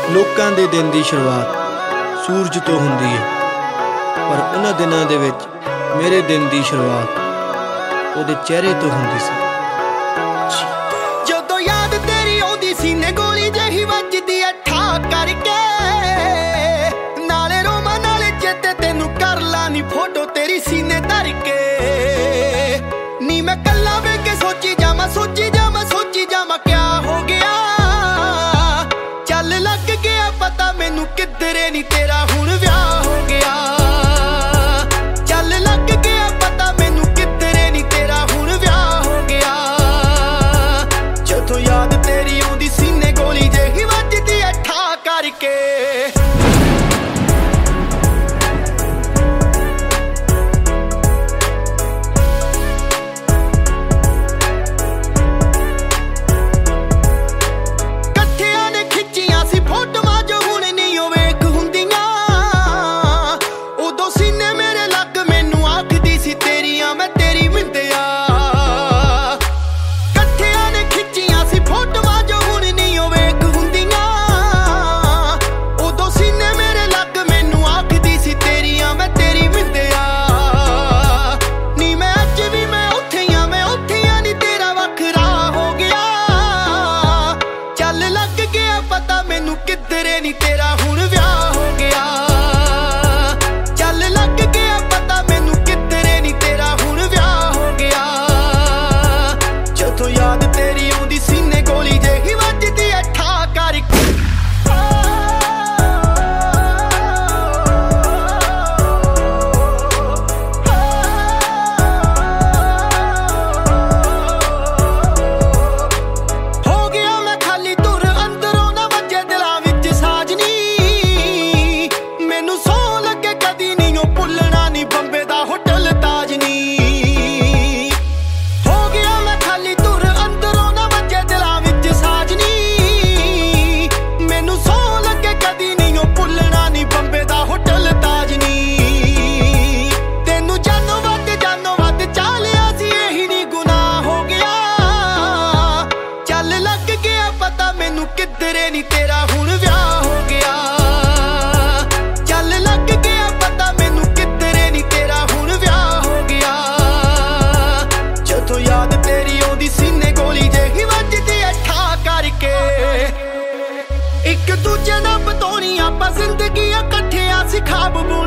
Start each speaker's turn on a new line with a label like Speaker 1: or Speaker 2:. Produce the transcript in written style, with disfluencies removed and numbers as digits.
Speaker 1: ਲੋਕਾਂ ਦੇ ਦਿਨ ਦੀ ਸ਼ੁਰੂਆਤ ਸੂਰਜ ਤੋਂ ਹੁੰਦੀ ਹੈ, ਪਰ ਉਹਨਾਂ ਦਿਨਾਂ ਦੇ ਵਿੱਚ ਮੇਰੇ ਦਿਨ ਦੀ ਸ਼ੁਰੂਆਤ ਉਹਦੇ ਚਿਹਰੇ ਤੋਂ ਹੁੰਦੀ ਸੀ।
Speaker 2: ਜਦੋਂ ਯਾਦ ਤੇਰੀ ਆਉਂਦੀ ਸੀਨੇ ਗੋਲੀ ਜਿਹੀ ਵੱਜਦੀ ਐ ਠਾ ਕਰਕੇ, ਨਾਲੇ ਰੋਮਾਂ ਨਾਲੇ ਚੇਤੇ ਤੈਨੂੰ ਕਰ ਲਾ ਨੀ ਫੋਟੋ ਤੇਰੀ ਸੀਨੇ ਧਰ ਕੇ। ਨੀ ਮੈਂ ਕੱਲਾ ਵੇ ਕੇ ਸੋਚੀ ਜਾਵਾਂ ਸੋਚੀ ਜਾਵਾਂ ਸੋਚੀ ਜਾਵਾਂ ਕਿਆ ਹੋ ਗਿਆ। ਚੱਲ ਲੱਗ ਗਿਆ ਪਤਾ ਮੈਨੂੰ ਕਿੱਧਰੇ ਨੀ ਤੇਰਾ ਹੁਣ ਵਿਆਹ ਹੋ ਗਿਆ। ਚੱਲ ਲੱਗ ਗਿਆ ਪਤਾ ਮੈਨੂੰ ਕਿੱਧਰੇ ਨੀ ਤੇਰਾ ਹੁਣ ਵਿਆਹ ਹੋ ਗਿਆ। ਜਦੋਂ ਯਾਦ ਤੇਰੀ ਆਉਂਦੀ ਸੀਨੇ ਗੋਲੀ ਜਿਹੀ ਵੱਜਦੀ ਐ ਠਾ ਕਰਕੇ। ਕਿੱਧਰੇ ਨੀ ਤੇਰਾ ਹੁਣ ਵਿਆਹ ਹੋ ਗਿਆ। ਚੱਲ ਲੱਗ ਗਿਆ ਪਤਾ ਮੈਨੂੰ ਕਿੱਧਰੇ ਨੀ ਤੇਰਾ ਹੁਣ ਵਿਆਹ ਹੋ ਗਿਆ। ਜਦੋਂ ਯਾਦ ਤੇਰੀ ਆਉਂਦੀ ਸੀਨੇ ਗੋਲੀ ਜਿਹੀ ਵੱਜਦੀ ਐ ਠਾ ਕਰਕੇ। ਕਿੱਧਰੇ ਨੀ ਤੇਰਾ ਹੁਣ ਵਿਆਹ ਹੋ ਗਿਆ। ਚੱਲ ਲੱਗ ਗਿਆ ਪਤਾ ਮੈਨੂੰ ਕਿੱਧਰੇ ਨੀ ਤੇਰਾ ਹੁਣ ਵਿਆਹ ਹੋ ਗਿਆ। ਜਦੋਂ ਯਾਦ ਤੇਰੀ ਆਉਂਦੀ ਸੀਨੇ ਗੋਲੀ ਜਿਹੀ ਵੱਜਦੀ ਐ ਠਾ ਕਰਕੇ। ਇੱਕ ਦੂਜੇ ਨਾਲ ਬਤਾਉਣੀ ਆਪਾਂ ਜ਼ਿੰਦਗੀ ਇਕੱਠਿਆਂ ਸੀ ਖਾਬ।